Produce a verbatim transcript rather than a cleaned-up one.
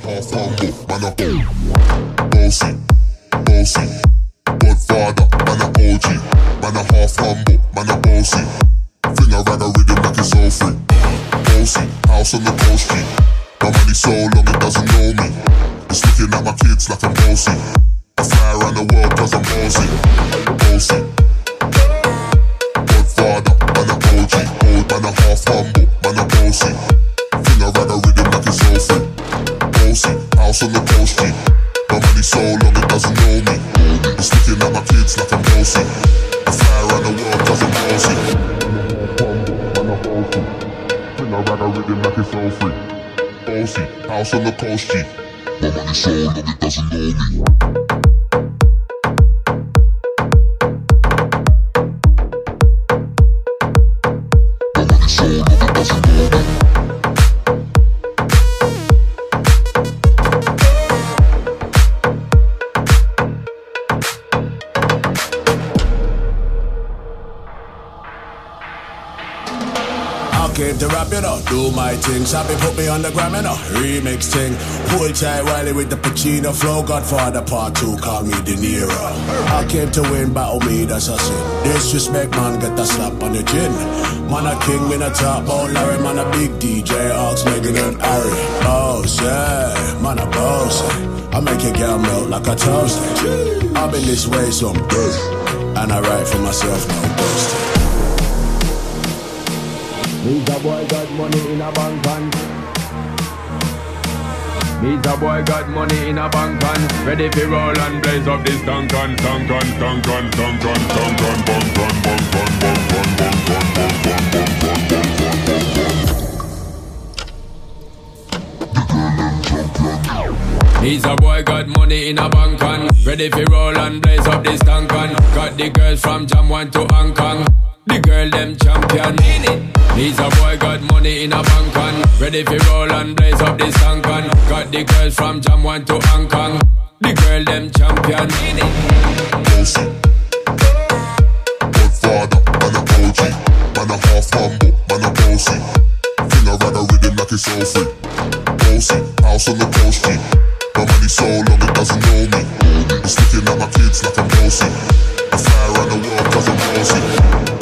half humble, man a bossy, bossy. Godfather, man a O G, man a half humble, man a bossy. Finger rag a rhythm like it's all free. Bossy, house on the coast G. My money so long it doesn't know me. It's looking at my kids like I'm bossy. I fly around the world cause I'm bossy, bossy. Godfather, man a O G, old man a half humble, man a bossy. Finger rag a rhythm like it's all free. Bossy, house on the coast G. My money so long it doesn't know me. It's looking at my kids like I'm bossy. I fly around the world cause I'm bossy. Man a bossy. Finger rag a rhythm like it's all free. Bossy, house on the coast G. My money so long it doesn't know me. Came to rap, you know, do my thing. Sabi put me on the gram, you know, remix thing. Pull tight Wiley with the Pacino flow. Godfather part two, call me De Niro. I came to win, battle me, that's a sin. Disrespect, man, get a slap on the chin. Man a king, me a top, oh Larry, man a big D J, Ox, Megan and Harry. Boss, yeah, man a boss, yeah. I make your girl melt like a toast. I've been this way some day, and I write for myself, no boast. Me's a boy got money in a bank and Me's a boy got money in a bank and ready for roll and blaze up this tank and tank and tank and tank and tank and bang bang bang bang bang bang bang bang bang bang. Me's a boy got money in a bank and ready for roll and blaze up this tank and got the girls from Jam one to Hong Kong. The girl them champion. He's a boy got money in a bank and ready for roll and blaze up this tank and got the girls from Jam one to Hong Kong. The girl them champion. Bossy, Godfather, man a O G, man a half humble, man a bossy. Finger rag a rhythm like it's all free. Bossy, house on the coast G. My money so long it doesn't know me. It's looking at my kids like I'm bossy. I fly around the world cause I'm bossy.